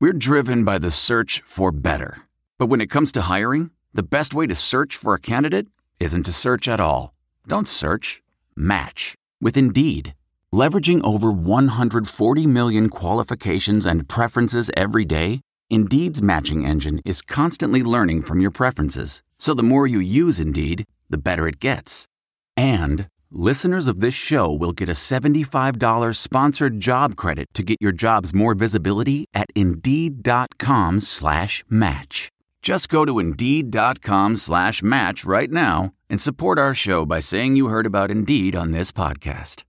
We're driven by the search for better. But when it comes to hiring, the best way to search for a candidate isn't to search at all. Don't search. Match with Indeed. Leveraging over 140 million qualifications and preferences every day, Indeed's matching engine is constantly learning from your preferences. So the more you use Indeed, the better it gets. And listeners of this show will get a $75 sponsored job credit to get your jobs more visibility at Indeed.com/match. Just go to Indeed.com/match right now and support our show by saying you heard about Indeed on this podcast.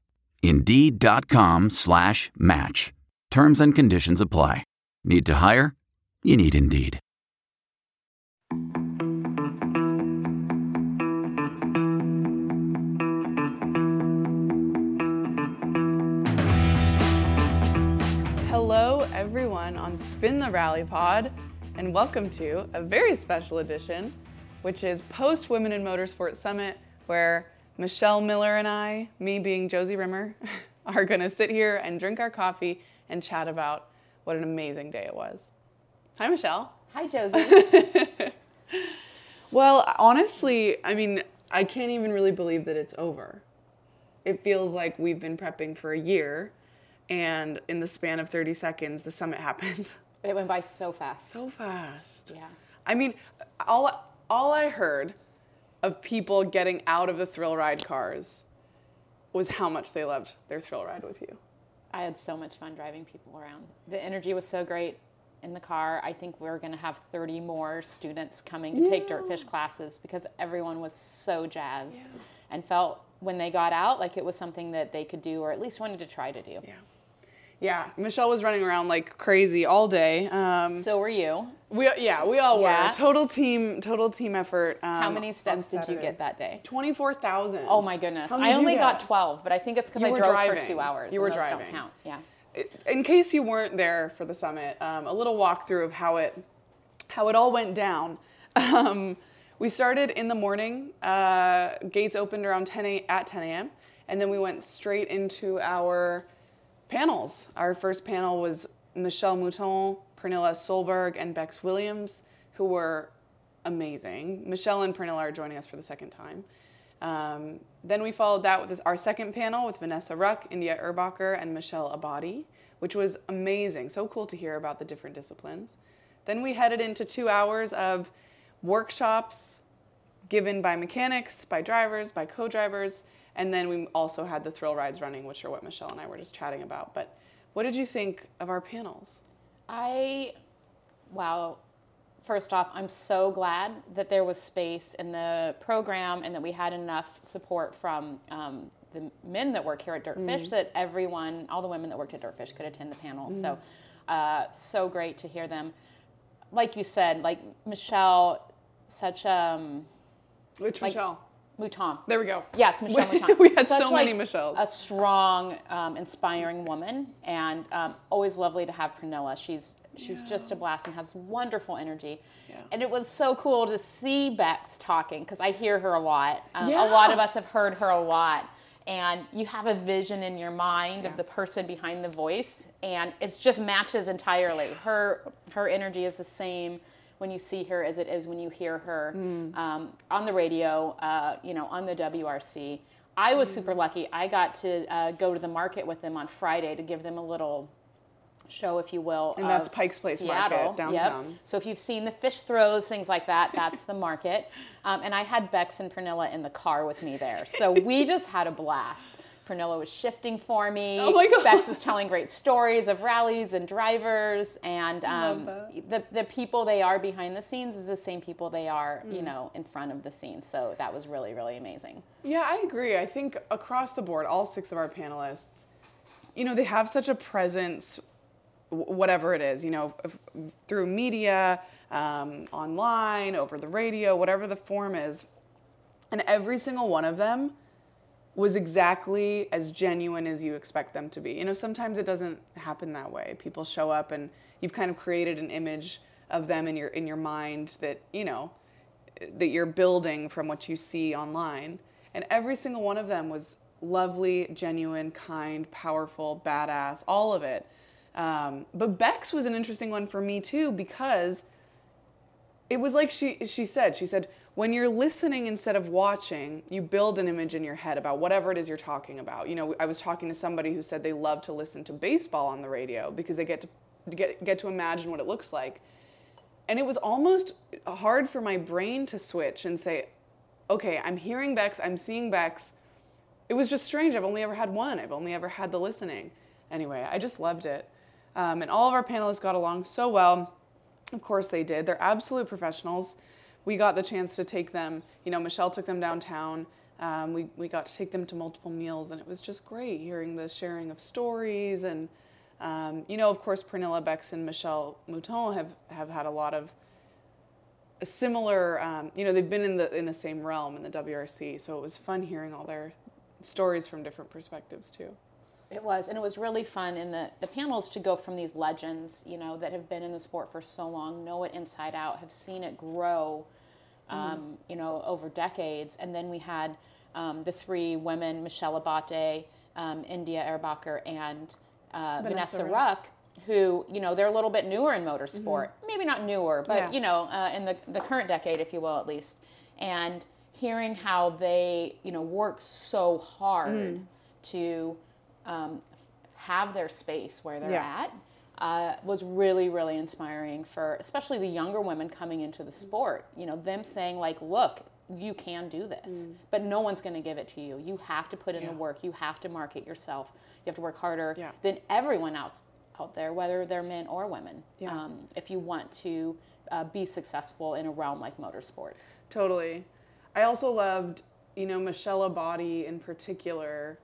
Indeed.com/match. Terms and conditions apply. Need to hire? You need Indeed. Hello, everyone on Spin the Rally Pod, and welcome to a very special edition, which is post Women in Motorsport Summit, where Michelle Miller and I, me being Josie Rimmer, are going to sit here and drink our coffee and chat about what an amazing day it was. Hi, Michelle. Hi, Josie. Well, honestly, I mean, I can't even really believe that it's over. It feels like we've been prepping for a year, and in the span of 30 seconds, the summit happened. It went by so fast. So fast. Yeah. I mean, all I heard of people getting out of the thrill ride cars was how much they loved their thrill ride with you. I had so much fun driving people around. The energy was so great in the car. I think we're going to have 30 more students coming to take Dirtfish classes because everyone was so jazzed and felt when they got out like it was something that they could do or at least wanted to try to do. Yeah, Michelle was running around like crazy all day. So were you. We all were. Total team effort. How many steps did you get that day? 24,000. Oh my goodness. I only got 12, but I think it's because I drove driving for 2 hours. You were and those driving. Don't count. Yeah. In case you weren't there for the summit, a little walkthrough of how it all went down. We started in the morning. Gates opened around 10 a.m. and then we went straight into our panels. Our first panel was Michelle Mouton, Pernilla Solberg, and Bex Williams, who were amazing. Michelle and Pernilla are joining us for the second time. Then we followed that with our second panel with Vanessa Ruck, India Erbacher, and Michelle Abadi, which was amazing. So cool to hear about the different disciplines. Then we headed into 2 hours of workshops given by mechanics, by drivers, by co-drivers, and then we also had the thrill rides running, which are what Michelle and I were just chatting about. But what did you think of our panels? First off, I'm so glad that there was space in the program and that we had enough support from the men that work here at Dirtfish that everyone, all the women that worked at Dirtfish could attend the panel. So, so great to hear them. Like you said, like Michelle, such Which Michelle? Mouton. There we go. Yes, Michelle Mouton. We had so many Michelles. A strong, inspiring woman, and always lovely to have Pernilla. She's just a blast and has wonderful energy. Yeah. And it was so cool to see Bex talking because I hear her a lot. A lot of us have heard her a lot. And you have a vision in your mind of the person behind the voice, and it just matches entirely. Her energy is the same when you see her as it is when you hear her on the radio, on the WRC. I was super lucky. I got to go to the market with them on Friday to give them a little show, if you will. And that's Pike's Place Seattle. Market downtown. Yep. So if you've seen the fish throws, things like that, that's the market. And I had Bex and Pernilla in the car with me there. So we just had a blast. Pernilla was shifting for me. Oh my God. Bex was telling great stories of rallies and drivers. And the people they are behind the scenes is the same people they are, in front of the scenes. So that was really, really amazing. Yeah, I agree. I think across the board, all 6 of our panelists, they have such a presence, whatever it is, through media, online, over the radio, whatever the form is. And every single one of them was exactly as genuine as you expect them to be. Sometimes it doesn't happen that way. People show up and you've kind of created an image of them in your mind that, that you're building from what you see online. And every single one of them was lovely, genuine, kind, powerful, badass, all of it. But Bex was an interesting one for me too, because it was like she said, when you're listening instead of watching, you build an image in your head about whatever it is you're talking about. You know, I was talking to somebody who said they love to listen to baseball on the radio because they get to imagine what it looks like. And it was almost hard for my brain to switch and say, okay, I'm hearing Bex, I'm seeing Bex. It was just strange. I've only ever had one. I've only ever had the listening. Anyway, I just loved it. And all of our panelists got along so well. Of course they did. They're absolute professionals. We got the chance to take them, you know, Michelle took them downtown. We got to take them to multiple meals, and it was just great hearing the sharing of stories. And, you know, of course, Pernilla, Bex, and Michelle Mouton have had a lot of a similar, you know, they've been in the same realm in the WRC, so it was fun hearing all their stories from different perspectives too. It was, and it was really fun in the panels to go from these legends, you know, that have been in the sport for so long, know it inside out, have seen it grow, you know, over decades. And then we had the three women, Michelle Abate, India Erbacher, and Vanessa Ruck, who, you know, they're a little bit newer in motorsport. Maybe not newer, but, you know, in the current decade, if you will, at least. And hearing how they, you know, work so hard to have their space where they're at was really, really inspiring for especially the younger women coming into the sport. You know, them saying like, look, you can do this, but no one's going to give it to you. You have to put in the work. You have to market yourself. You have to work harder than everyone else out there, whether they're men or women, if you want to be successful in a realm like motorsports. Totally. I also loved, you know, Michelle Abate in particular,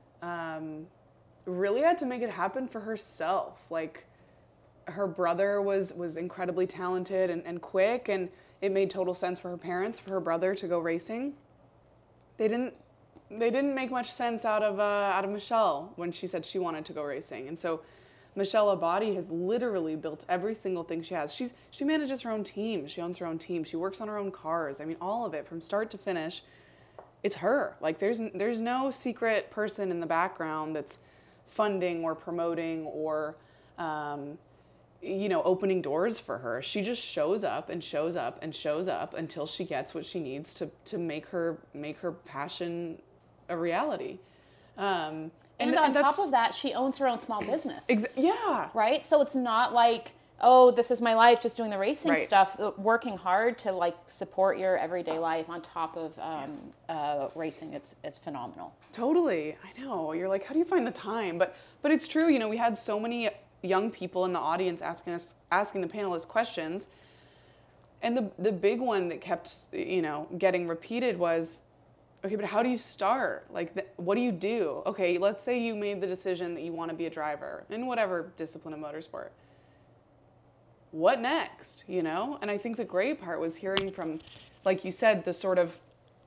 really had to make it happen for herself. Like, her brother was incredibly talented and quick, and it made total sense for her parents, for her brother to go racing. They didn't make much sense out of Michelle when she said she wanted to go racing. And so Michelle Abate has literally built every single thing she has. She manages her own team. She owns her own team. She works on her own cars. I mean, all of it from start to finish. It's her. Like, there's no secret person in the background that's funding or promoting or, you know, opening doors for her. She just shows up and shows up and shows up until she gets what she needs to make her passion a reality. And on top of that, she owns her own small business. Yeah. Right? So it's not like, oh, this is my life, just doing the racing stuff. Working hard to like support your everyday life on top of racing, it's phenomenal. Totally. I know. You're like, how do you find the time? But it's true. You know, we had so many young people in the audience asking the panelists questions. And the big one that kept, you know, getting repeated was, okay, but how do you start? Like, what do you do? Okay, let's say you made the decision that you want to be a driver in whatever discipline of motorsport. What next, you know? And I think the great part was hearing from, like you said, the sort of,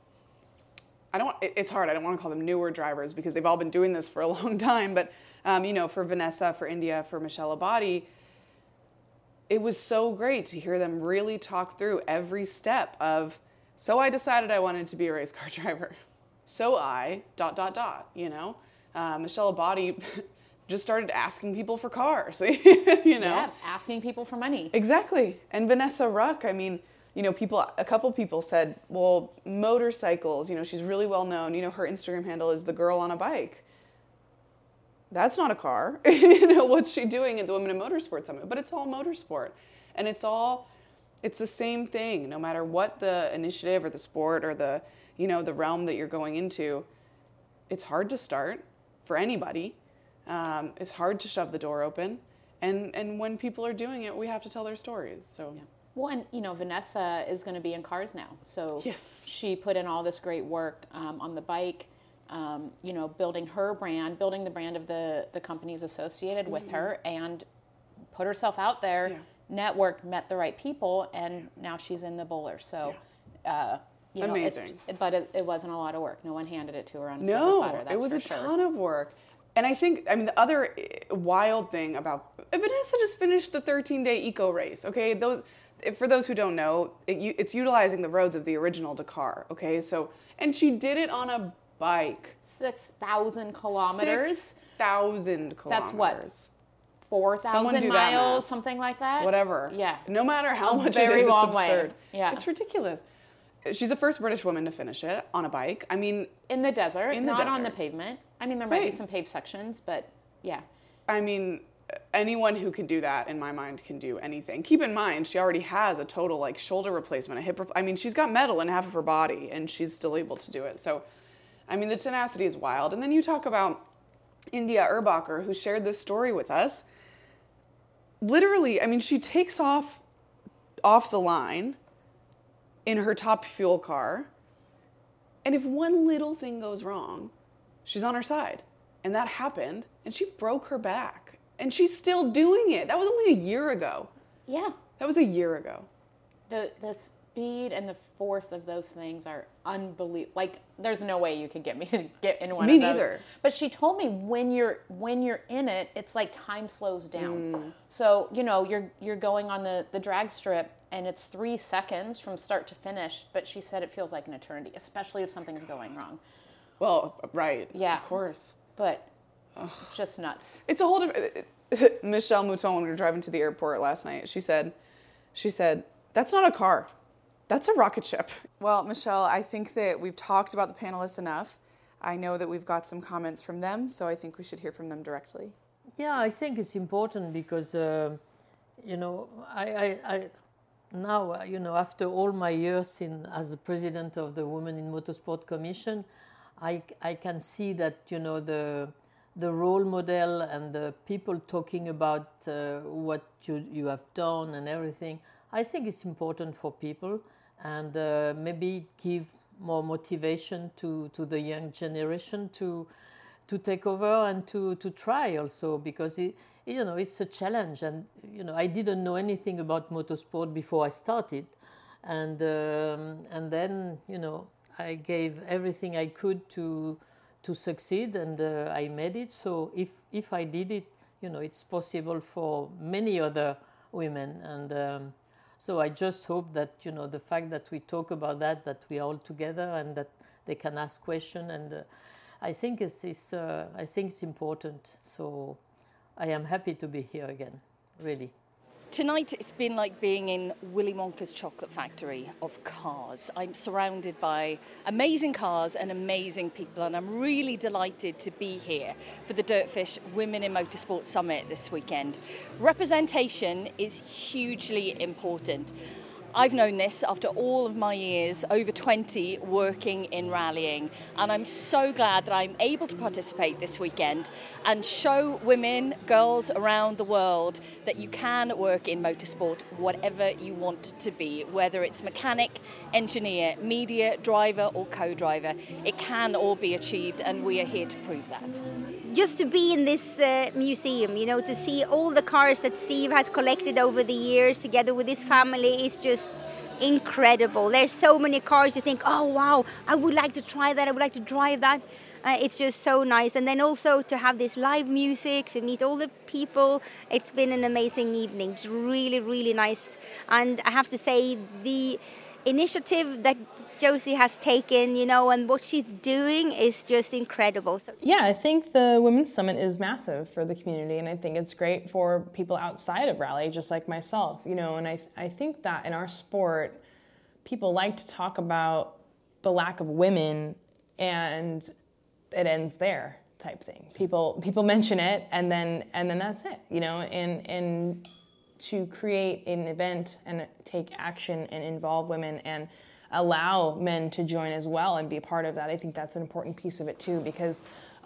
it's hard, I don't want to call them newer drivers because they've all been doing this for a long time, but, you know, for Vanessa, for India, for Michelle Abate, it was so great to hear them really talk through every step of, so I decided I wanted to be a race car driver. So I, ... you know? Michelle Abate just started asking people for cars, you know? Yeah, asking people for money. Exactly. And Vanessa Ruck, I mean, you know, a couple people said, well, motorcycles, you know, she's really well known. You know, her Instagram handle is the girl on a bike. That's not a car. You know, what's she doing at the Women in Motorsport Summit? But it's all motorsport. And it's the same thing, no matter what the initiative or the sport or the, you know, the realm that you're going into. It's hard to start for anybody. It's hard to shove the door open. And when people are doing it, we have to tell their stories. So. Yeah. Well, and, you know, Vanessa is going to be in cars now. So yes. She put in all this great work on the bike, you know, building her brand, building the brand of the companies associated with her, and put herself out there, networked, met the right people, and now she's in the bowler. So, you know, amazing. But it wasn't a lot of work. No one handed it to her on a silver platter. That's it was for a sure. ton of work. And I think, I mean, the other wild thing about, Vanessa just finished the 13-day eco race, okay? For those who don't know, it's utilizing the roads of the original Dakar, okay? So, and she did it on a bike. 6,000 kilometers. 6,000 kilometers. That's what? Someone 4,000 do that miles, math. something like that. Whatever. Yeah. No matter how much it very is, it's long way. absurd. Yeah. It's ridiculous. She's the first British woman to finish it on a bike. I mean, In the desert, In the not on the desert. pavement. I mean, there might be Right. some paved sections, but yeah. I mean, anyone who can do that, in my mind, can do anything. Keep in mind, she already has a total like shoulder replacement, a hip. I mean, she's got metal in half of her body, and she's still able to do it. So, I mean, the tenacity is wild. And then you talk about India Erbacher, who shared this story with us. Literally, I mean, she takes off the line in her top fuel car, and if one little thing goes wrong, she's on her side. And that happened, and she broke her back. And she's still doing it. That was only a year ago. Yeah. That was a year ago. The speed and the force of those things are unbelievable. Like, there's no way you could get me to get in one Me of those. neither. But she told me when you're in it, it's like time slows down. So, you know, you're going on the drag strip and it's 3 seconds from start to finish, but she said it feels like an eternity, especially if something's going wrong. Well, right. Yeah. Of course. But just nuts. It's a whole different... Michelle Mouton, when we were driving to the airport last night, she said, that's not a car. That's a rocket ship. Well, Michelle, I think that we've talked about the panelists enough. I know that we've got some comments from them, so I think we should hear from them directly. Yeah, I think it's important because, you know, I now, you know, after all my years as the president of the Women in Motorsport Commission, I can see that, you know, the role model and the people talking about what you have done and everything, I think it's important for people and maybe give more motivation to the young generation to take over and to try also, because you know, it's a challenge. And you know, I didn't know anything about motorsport before I started, and then, you know, I gave everything I could to succeed, and I made it. So if I did it, you know, it's possible for many other women. And so I just hope that, you know, the fact that we talk about that we are all together and that they can ask questions, and I think it's important. So I am happy to be here again, really. Tonight it's been like being in Willy Wonka's chocolate factory of cars. I'm surrounded by amazing cars and amazing people, and I'm really delighted to be here for the Dirtfish Women in Motorsport Summit this weekend. Representation is hugely important. I've known this after all of my years, over 20, working in rallying, and I'm so glad that I'm able to participate this weekend and show women, girls around the world that you can work in motorsport whatever you want to be, whether it's mechanic, engineer, media, driver or co-driver. It can all be achieved, and we are here to prove that. Just to be in this museum, you know, to see all the cars that Steve has collected over the years together with his family is just incredible. There's so many cars you think, oh wow, I would like to try that, I would like to drive that. It's just so nice. And then also to have this live music, to meet all the people, it's been an amazing evening. It's really, really nice. And I have to say, the initiative that Josie has taken, you know, and what she's doing is just incredible. So, yeah, I think the Women's Summit is massive for the community, and I think it's great for people outside of rally, just like myself, you know, and I think that in our sport, people like to talk about the lack of women and it ends there type thing. People mention it and then that's it, you know, and to create an event and take action and involve women and allow men to join as well and be a part of that. I think that's an important piece of it too, because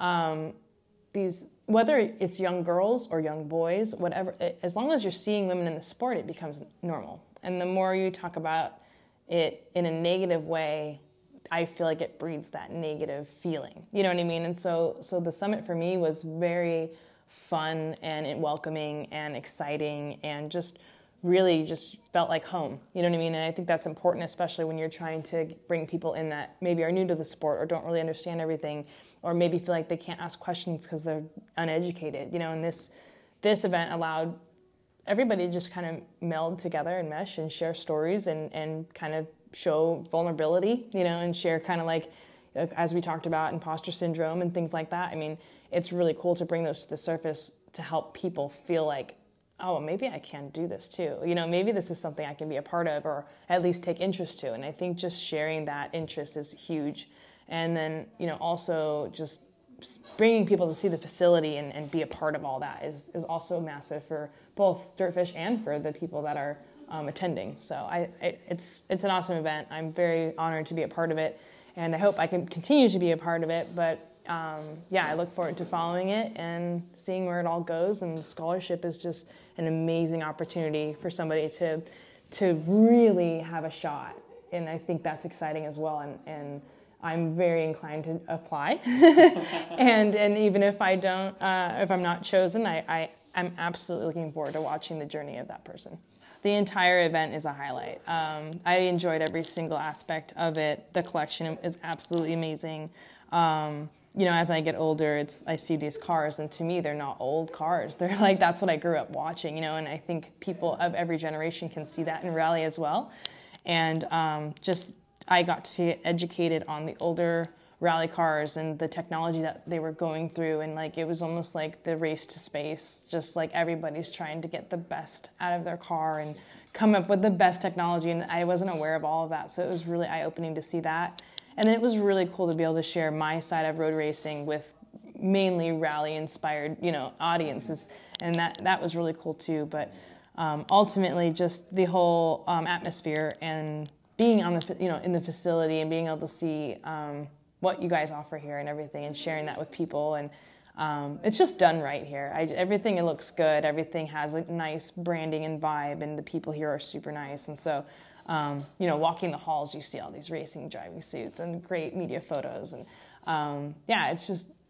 whether it's young girls or young boys, whatever, as long as you're seeing women in the sport, it becomes normal. And the more you talk about it in a negative way, I feel like it breeds that negative feeling. You know what I mean? And so the summit for me was very fun and welcoming and exciting and just really just felt like home. You know what I mean? And I think that's important, especially when you're trying to bring people in that maybe are new to the sport or don't really understand everything, or maybe feel like they can't ask questions because they're uneducated. You know, and this event allowed everybody to just kind of meld together and mesh and share stories and kind of show vulnerability, you know, and share kind of like, as we talked about, imposter syndrome and things like that. I mean, it's really cool to bring those to the surface to help people feel like, oh, maybe I can do this too. You know, maybe this is something I can be a part of or at least take interest to. And I think just sharing that interest is huge. And then, you know, also just bringing people to see the facility and be a part of all that is also massive for both Dirtfish and for the people that are attending. So it's an awesome event. I'm very honored to be a part of it, and I hope I can continue to be a part of it. But yeah, I look forward to following it and seeing where it all goes. And the scholarship is just an amazing opportunity for somebody to really have a shot, and I think that's exciting as well. And I'm very inclined to apply, and even if I don't, if I'm not chosen, I'm absolutely looking forward to watching the journey of that person. The entire event is a highlight. I enjoyed every single aspect of it. The collection is absolutely amazing. You know, as I get older, I see these cars, and to me, they're not old cars. They're like, that's what I grew up watching, you know, and I think people of every generation can see that in rally as well. And I got to get educated on the older rally cars and the technology that they were going through, and like it was almost like the race to space, just like everybody's trying to get the best out of their car and come up with the best technology, and I wasn't aware of all of that, so it was really eye-opening to see that. And then it was really cool to be able to share my side of road racing with mainly rally-inspired, you know, audiences, and that was really cool too. But ultimately, just the whole atmosphere and being on the, you know, in the facility and being able to see what you guys offer here and everything, and sharing that with people, and it's just done right here. Everything, it looks good. Everything has a nice branding and vibe, and the people here are super nice. And so, you know, walking the halls, you see all these racing driving suits and great media photos, and yeah, it's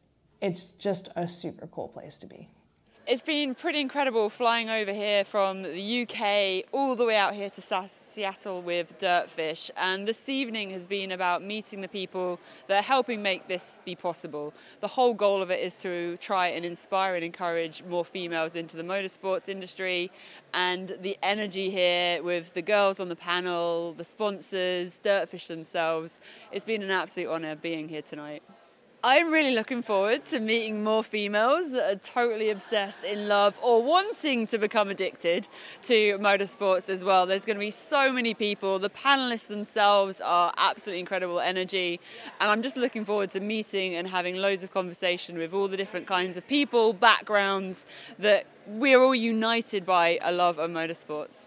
just a super cool place to be. It's been pretty incredible flying over here from the UK all the way out here to Seattle with Dirtfish, and this evening has been about meeting the people that are helping make this be possible. The whole goal of it is to try and inspire and encourage more females into the motorsports industry, and the energy here with the girls on the panel, the sponsors, Dirtfish themselves. It's been an absolute honour being here tonight. I'm really looking forward to meeting more females that are totally obsessed, in love, or wanting to become addicted to motorsports as well. There's going to be so many people. The panelists themselves are absolutely incredible energy, and I'm just looking forward to meeting and having loads of conversation with all the different kinds of people, backgrounds, that we're all united by a love of motorsports.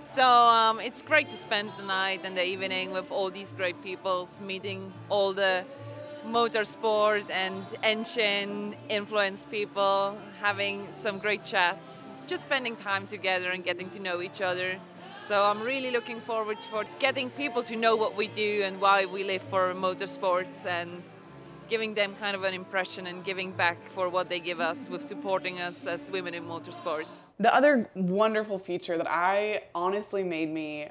So it's great to spend the night and the evening with all these great people, meeting all the motorsport and engine influenced people, having some great chats, just spending time together and getting to know each other. So I'm really looking forward for getting people to know what we do and why we live for motorsports, and giving them kind of an impression and giving back for what they give us with supporting us as women in motorsports. The other wonderful feature that I honestly made me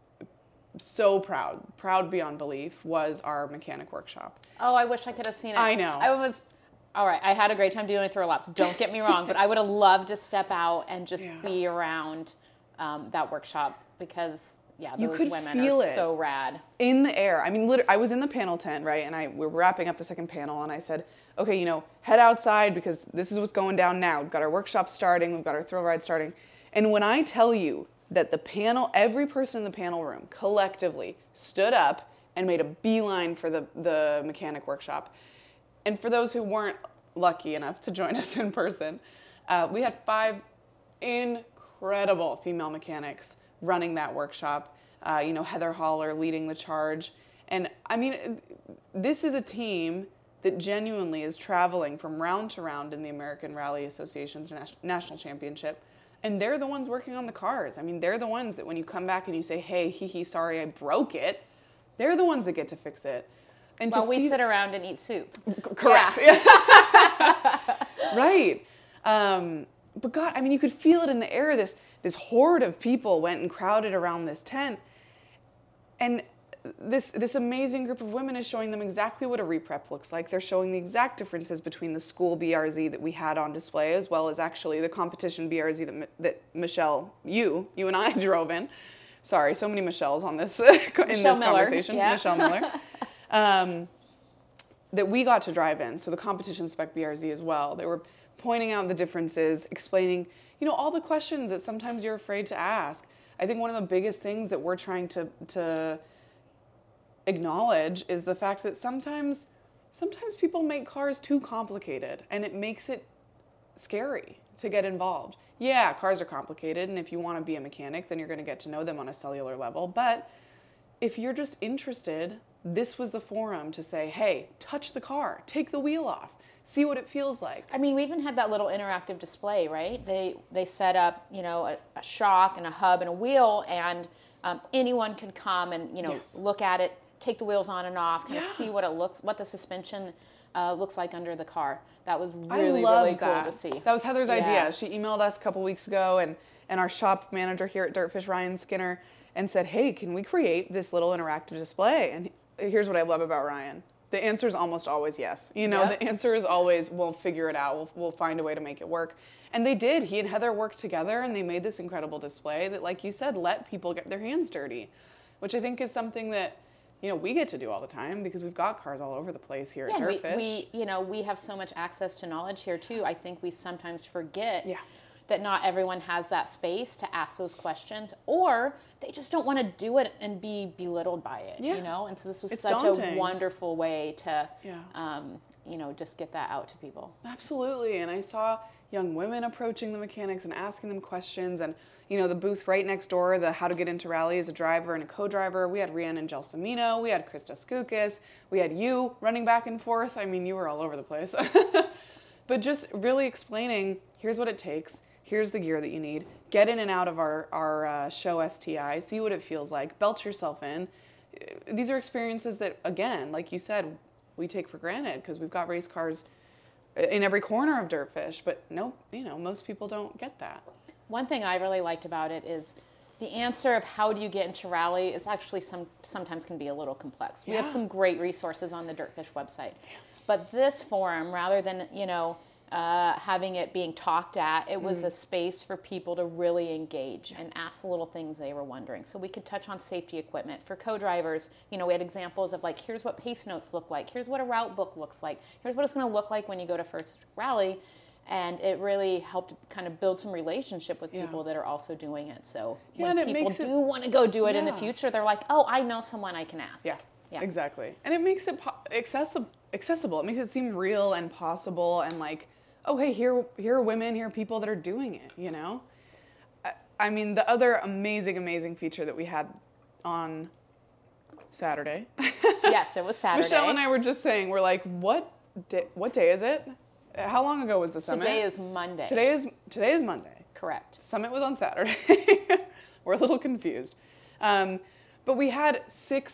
so proud beyond belief, was our mechanic workshop. Oh, I wish I could have seen it. I know. All right, I had a great time doing throw laps. Don't get me wrong, but I would have loved to step out and just be around that workshop, because those women are so rad. In the air. I mean, literally, I was in the panel tent, right? And we're wrapping up the second panel, and I said, okay, you know, head outside, because this is what's going down now. We've got our workshop starting, we've got our thrill ride starting. And when I tell you that the panel, every person in the panel room collectively stood up and made a beeline for the mechanic workshop. And for those who weren't lucky enough to join us in person, we had 5 incredible female mechanics running that workshop. You know, Heather Haller leading the charge. And I mean, this is a team that genuinely is traveling from round to round in the American Rally Association's national championship. And they're the ones working on the cars. I mean, they're the ones that when you come back and you say, hey, sorry, I broke it, they're the ones that get to fix it. And while we sit around and eat soup. Correct. Yeah. Right. But God, I mean, you could feel it in the air. This horde of people went and crowded around this tent. And this amazing group of women is showing them exactly what a reprep looks like. They're showing the exact differences between the school BRZ that we had on display, as well as actually the competition BRZ that Michelle, you and I drove in. Sorry, so many Michelles on this conversation. Yeah. Michelle Miller. That we got to drive in. So the competition spec BRZ as well. There were pointing out the differences, explaining, all the questions that sometimes you're afraid to ask. I think one of the biggest things that we're trying to acknowledge is the fact that sometimes people make cars too complicated, and it makes it scary to get involved. Yeah, cars are complicated, and if you want to be a mechanic, then you're going to get to know them on a cellular level. But if you're just interested, this was the forum to say, hey, touch the car, take the wheel off, see what it feels like. I mean, we even had that little interactive display, right? They set up, a shock and a hub and a wheel, and anyone could come and, Yes. look at it, take the wheels on and off, kind of see what the suspension looks like under the car. That was really cool to see. That was Heather's idea. She emailed us a couple weeks ago, and our shop manager here at Dirtfish, Ryan Skinner, and said, hey, can we create this little interactive display? And here's what I love about Ryan. The answer is almost always yes. The answer is always, we'll figure it out. We'll find a way to make it work. And they did. He and Heather worked together, and they made this incredible display that, like you said, let people get their hands dirty, which I think is something that, we get to do all the time because we've got cars all over the place here at Dirtfish. We have so much access to knowledge here too. I think we sometimes forget Yeah. that not everyone has that space to ask those questions, or they just don't want to do it and be belittled by it, Yeah. And so this was It's such daunting. a wonderful way to, Yeah. just get that out to people. Absolutely. And I saw young women approaching the mechanics and asking them questions. And, the booth right next door, the How to Get Into Rally as a driver and a co-driver, we had Rhiannon Gelsomino, we had Krista Skoukis, we had you running back and forth. I mean, you were all over the place. But just really explaining, here's what it takes. Here's the gear that you need. Get in and out of our show STI. See what it feels like. Belt yourself in. These are experiences that, again, like you said, we take for granted because we've got race cars in every corner of Dirtfish. But no, most people don't get that. One thing I really liked about it is the answer of how do you get into rally is actually sometimes can be a little complex. We have some great resources on the Dirtfish website. But this forum, rather than, having it being talked at, it was a space for people to really engage and ask the little things they were wondering. So we could touch on safety equipment. For co-drivers, we had examples of here's what pace notes look like, here's what a route book looks like, here's what it's going to look like when you go to first rally. And it really helped kind of build some relationship with people that are also doing it. So when people do want to go do it in the future, they're like, oh, I know someone I can ask. Yeah, exactly. And it makes it accessible. It makes it seem real and possible and like, oh, hey, here are women, here are people that are doing it, I mean, the other amazing feature that we had on Saturday. Yes, it was Saturday. Michelle and I were just saying, we're like, what day is it? How long ago was the summit? Today is Monday. Today is Monday. Correct. Summit was on Saturday. We're a little confused. But we had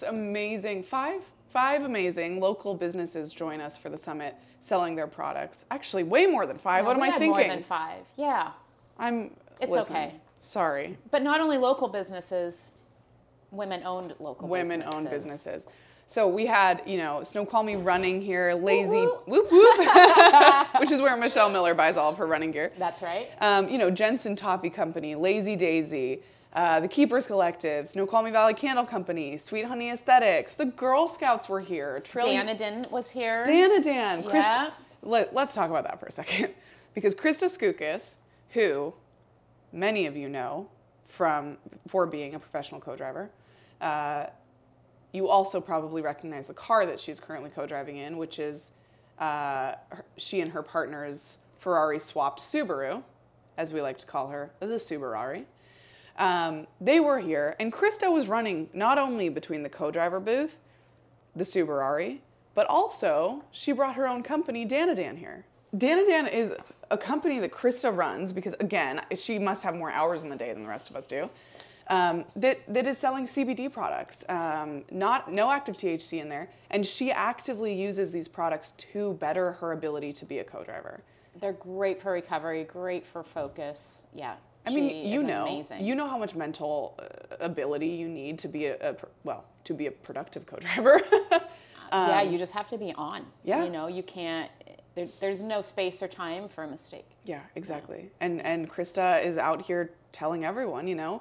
five amazing local businesses join us for the summit selling their products. Actually, way more than five. No, what am I thinking? More than five. Yeah. Listen, okay. Sorry. But not only local businesses, women-owned local businesses. Women-owned businesses. So we had, Snoqualmie Running here, Lazy, whoop, whoop, which is where Michelle Miller buys all of her running gear. That's right. Jensen Toffee Company, Lazy Daisy, the Keepers Collective, Snoqualmie Valley Candle Company, Sweet Honey Aesthetics, the Girl Scouts were here. Danadan was here. Danadan. Yeah. Let's talk about that for a second. Because Krista Skoukis, who many of you know for being a professional co-driver, you also probably recognize the car that she's currently co-driving in, which is she and her partner's Ferrari swapped Subaru, as we like to call her, the Subarari. They were here, and Krista was running not only between the co-driver booth, the Subarari, but also she brought her own company, Danadan, here. Danadan is a company that Krista runs because, again, she must have more hours in the day than the rest of us do. That is selling CBD products, no active THC in there, and she actively uses these products to better her ability to be a co-driver. They're great for recovery, great for focus. Yeah, I mean, amazing. You know how much mental ability you need to be a productive co-driver. Yeah, you just have to be on. Yeah, you can't. There's no space or time for a mistake. Yeah, exactly. And Krista is out here telling everyone,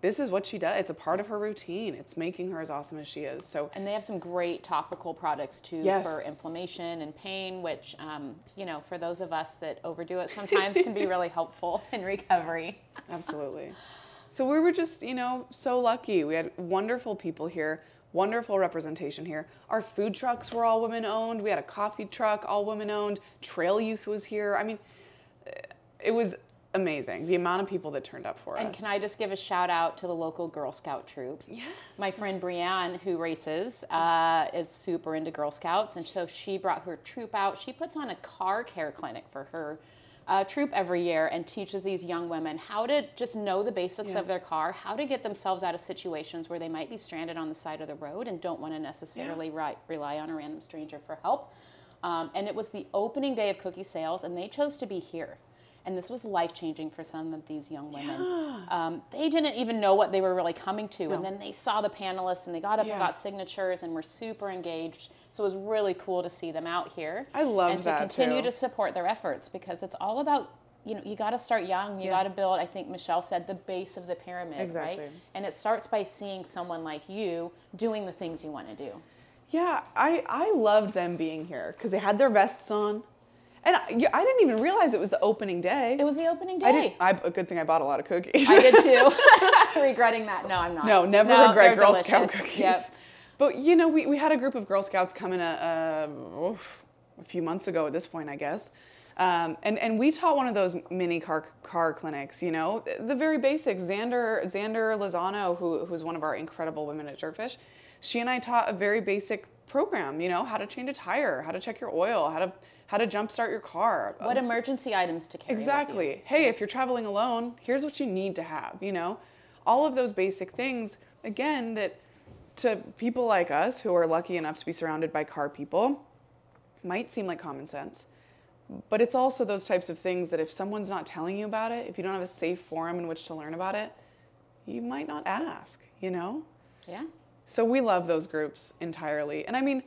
this is what she does. It's a part of her routine. It's making her as awesome as she is. So, and they have some great topical products too yes. for inflammation and pain, which, you know, for those of us that overdo it sometimes can be really helpful in recovery. Absolutely. So we were just, you know, so lucky. We had wonderful people here, wonderful representation here. Our food trucks were all women owned. We had a coffee truck, all women owned. Trail Youth was here. I mean, it was amazing, the amount of people that turned up for us. And can I just give a shout out to the local Girl Scout troop? Yes. My friend Brianne, who races, is super into Girl Scouts, and so she brought her troop out. She puts on a car care clinic for her troop every year and teaches these young women how to just know the basics of their car, how to get themselves out of situations where they might be stranded on the side of the road and don't want to necessarily rely on a random stranger for help. And it was the opening day of cookie sales, and they chose to be here. And this was life-changing for some of these young women. They didn't even know what they were really coming to. No. And then they saw the panelists, and they got up and got signatures, and were super engaged. So it was really cool to see them out here. I love that, and to continue to support their efforts, because it's all about, you know, you got to start young. You got to build, I think Michelle said, the base of the pyramid, right? And it starts by seeing someone like you doing the things you want to do. Yeah, I loved them being here because they had their vests on. And I didn't even realize it was the opening day. It was the opening day. A good thing I bought a lot of cookies. I did too. Regretting that. No, I'm not. No, never regret Girl Scout cookies. Yep. But, you know, we had a group of Girl Scouts come in a few months ago at this point, I guess. And we taught one of those mini car clinics, you know, the very basics. Xander Lozano, who's one of our incredible women at Dirtfish, she and I taught a very basic program, you know, how to change a tire, how to check your oil, how to jumpstart your car. What emergency items to carry. Exactly. With you. Hey, if you're traveling alone, here's what you need to have, you know. All of those basic things, again, that to people like us who are lucky enough to be surrounded by car people might seem like common sense. But it's also those types of things that if someone's not telling you about it, if you don't have a safe forum in which to learn about it, you might not ask, you know? Yeah. So we love those groups entirely. And I mean,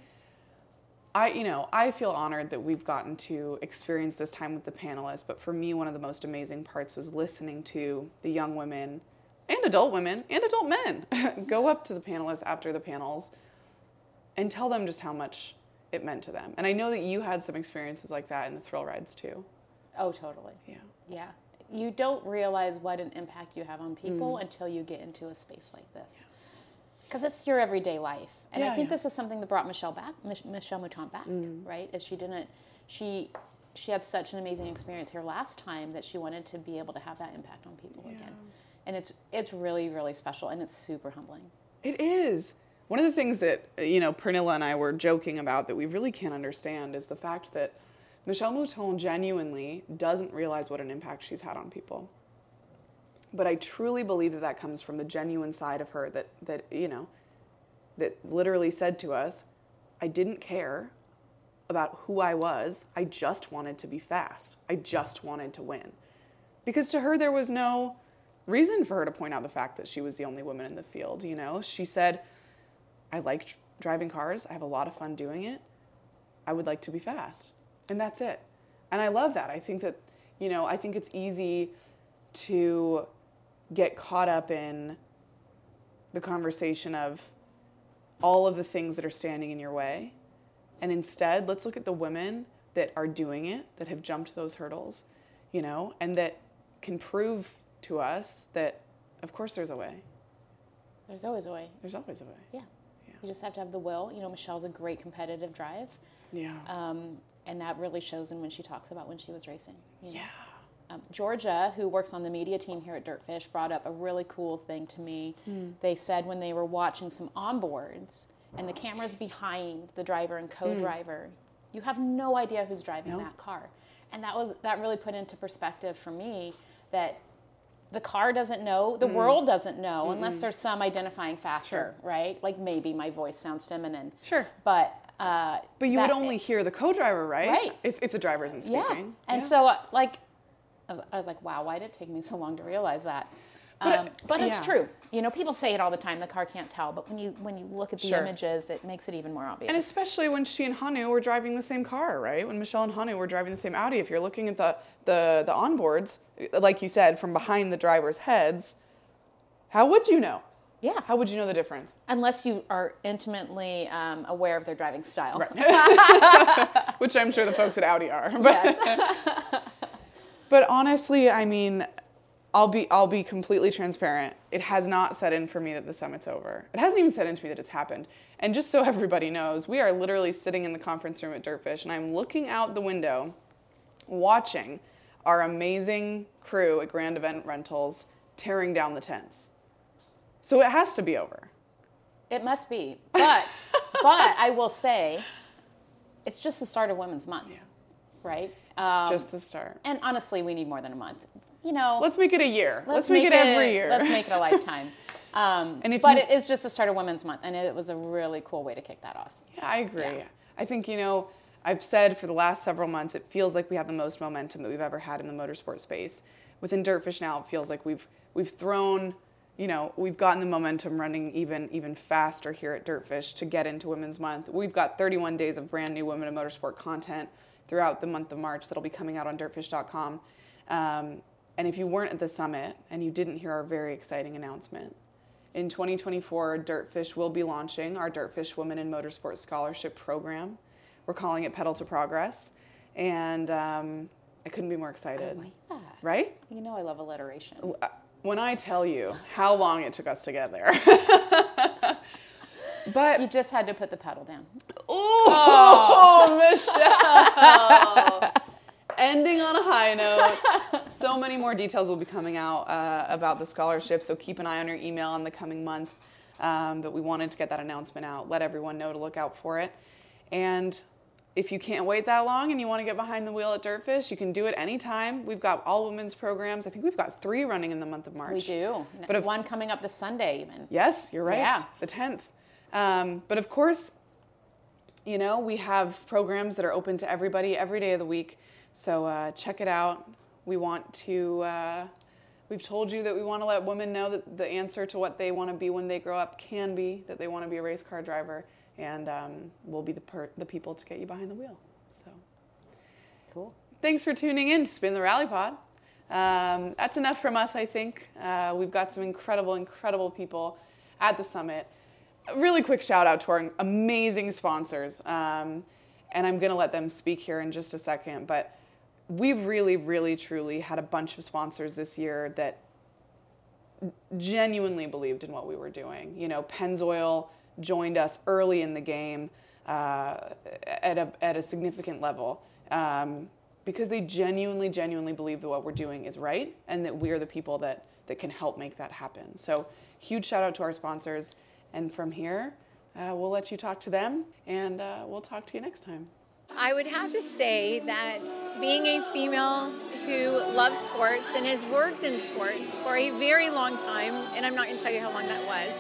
I feel honored that we've gotten to experience this time with the panelists, but for me, one of the most amazing parts was listening to the young women and adult women and adult men go up to the panelists after the panels and tell them just how much it meant to them. And I know that you had some experiences like that in the thrill rides too. Oh, totally. Yeah. Yeah. You don't realize what an impact you have on people until you get into a space like this. Because it's your everyday life. And I think this is something that brought Michelle Mouton back, right? As she had such an amazing experience here last time that she wanted to be able to have that impact on people again. And it's really, really special, and it's super humbling. It is. One of the things that, you know, Pernilla and I were joking about that we really can't understand is the fact that Michelle Mouton genuinely doesn't realize what an impact she's had on people. But I truly believe that comes from the genuine side of her that you know, that literally said to us, I didn't care about who I was. I just wanted to be fast. I just wanted to win. Because to her, there was no reason for her to point out the fact that she was the only woman in the field, you know? She said, I like driving cars. I have a lot of fun doing it. I would like to be fast. And that's it. And I love that. I think that, you know, I think it's easy to get caught up in the conversation of all of the things that are standing in your way. And instead, let's look at the women that are doing it, that have jumped those hurdles, you know, and that can prove to us that, of course, there's a way. There's always a way. There's always a way. Yeah. You just have to have the will. You know, Michelle's a great competitive drive. Yeah. And that really shows in when she talks about when she was racing. You know? Georgia, who works on the media team here at Dirtfish, brought up a really cool thing to me. They said when they were watching some onboards and the camera's behind the driver and co-driver, you have no idea who's driving that car. And that really put into perspective for me that the car doesn't know, the world doesn't know, unless there's some identifying factor, right? Like maybe my voice sounds feminine. Sure. But you would only hear the co-driver, right? Right. If the driver isn't speaking. Yeah. And so, like, I was like, wow, why did it take me so long to realize that? But it's true. You know, people say it all the time, the car can't tell. But when you look at the images, it makes it even more obvious. And especially when she and Hanu were driving the same car, right? When Michelle and Hanu were driving the same Audi, if you're looking at the onboards, like you said, from behind the driver's heads, How would you know? Yeah. How would you know the difference? Unless you are intimately aware of their driving style. Right. Which I'm sure the folks at Audi are. Yes. But honestly, I mean, I'll be completely transparent. It has not set in for me that the summit's over. It hasn't even set in to me that it's happened. And just so everybody knows, we are literally sitting in the conference room at Dirtfish, and I'm looking out the window, watching our amazing crew at Grand Event Rentals tearing down the tents. So it has to be over. It must be. But I will say, it's just the start of Women's Month. Yeah. Right? It's just the start. And honestly, we need more than a month. You know, let's make it a year. Let's make it every year. Let's make it a lifetime. It is just the start of Women's Month, and it was a really cool way to kick that off. Yeah, I agree. Yeah. I think, you know, I've said for the last several months, it feels like we have the most momentum that we've ever had in the motorsport space. Within Dirtfish now, it feels like we've thrown, you know, we've gotten the momentum running even faster here at Dirtfish to get into Women's Month. We've got 31 days of brand new Women in Motorsport content throughout the month of March that'll be coming out on dirtfish.com. And if you weren't at the summit and you didn't hear our very exciting announcement, in 2024, Dirtfish will be launching our Dirtfish Women in Motorsport Scholarship Program. We're calling it Pedal to Progress. And I couldn't be more excited. I like that. Right? You know I love alliteration. When I tell you how long it took us to get there. But you just had to put the pedal down. Oh, Michelle! Ending on a high note. So many more details will be coming out about the scholarship, so keep an eye on your email in the coming month. But we wanted to get that announcement out, let everyone know to look out for it. And if you can't wait that long and you want to get behind the wheel at Dirtfish, you can do it anytime. We've got all women's programs. I think we've got 3 running in the month of March. We do. But one coming up this Sunday even. Yes, you're right. Yeah. The 10th. But of course, you know, we have programs that are open to everybody every day of the week. So check it out. We want to, we've told you that we want to let women know that the answer to what they want to be when they grow up can be that they want to be a race car driver. And we'll be the people to get you behind the wheel. So cool. Thanks for tuning in to Spin the Rally Pod. That's enough from us, I think. We've got some incredible people at the summit. A really quick shout out to our amazing sponsors. And I'm going to let them speak here in just a second. But we've really, truly had a bunch of sponsors this year that genuinely believed in what we were doing. You know, Pennzoil joined us early in the game at a significant level because they genuinely believe that what we're doing is right and that we're the people that can help make that happen. So huge shout out to our sponsors. And from here, we'll let you talk to them and we'll talk to you next time. I would have to say that being a female who loves sports and has worked in sports for a very long time, and I'm not going to tell you how long that was,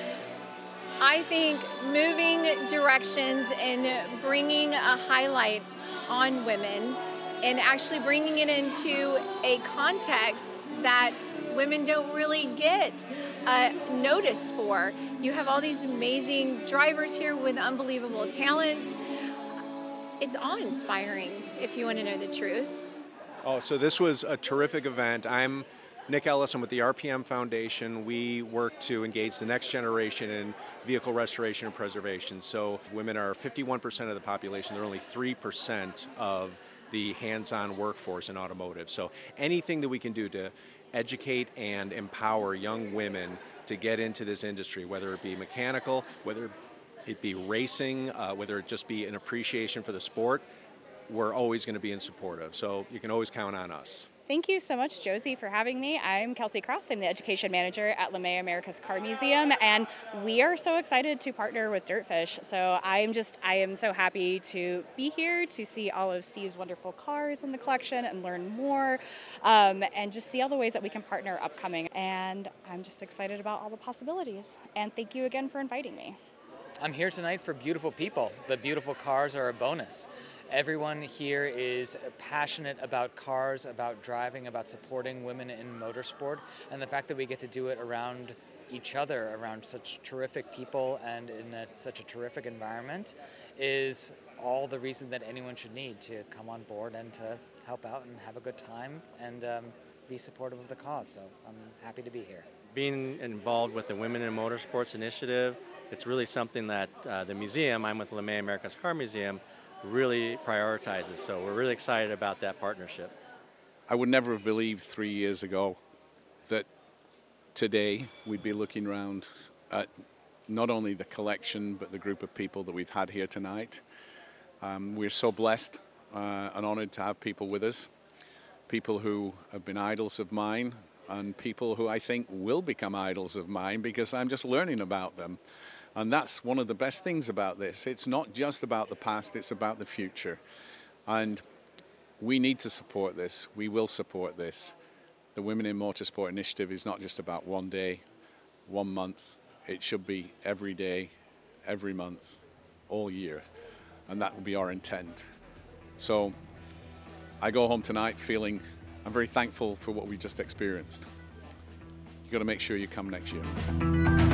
I think moving directions and bringing a highlight on women and actually bringing it into a context that women don't really get noticed for. You have all these amazing drivers here with unbelievable talents. It's awe-inspiring, if you want to know the truth. Oh, so this was a terrific event. I'm Nick Ellis. I'm with the RPM Foundation. We work to engage the next generation in vehicle restoration and preservation. So women are 51% of the population. They're only 3% of the hands-on workforce in automotive. So anything that we can do to educate and empower young women to get into this industry, whether it be mechanical, whether it be racing, whether it just be an appreciation for the sport, we're always going to be in support of. So you can always count on us. Thank you so much, Josie, for having me. I'm Kelsey Cross. I'm the education manager at LeMay America's Car Museum, and we are so excited to partner with Dirtfish. So I am so happy to be here to see all of Steve's wonderful cars in the collection and learn more, and just see all the ways that we can partner upcoming. And I'm just excited about all the possibilities. And thank you again for inviting me. I'm here tonight for beautiful people. The beautiful cars are a bonus. Everyone here is passionate about cars, about driving, about supporting women in motorsport, and the fact that we get to do it around each other, around such terrific people and in such a terrific environment is all the reason that anyone should need to come on board and to help out and have a good time and be supportive of the cause. So I'm happy to be here. being involved with the Women in Motorsports initiative, it's really something that the museum, I'm with LeMay America's Car Museum, really prioritizes. So we're really excited about that partnership. I would never have believed 3 years ago that today we'd be looking around at not only the collection but the group of people that we've had here tonight. We're so blessed and honored to have people with us, people who have been idols of mine and people who I think will become idols of mine because I'm just learning about them. And that's one of the best things about this. It's not just about the past, it's about the future. And we need to support this. We will support this. The Women in Motorsport initiative is not just about one day, 1 month. It should be every day, every month, all year. And that will be our intent. So I go home tonight feeling I'm very thankful for what we just experienced. You've got to make sure you come next year.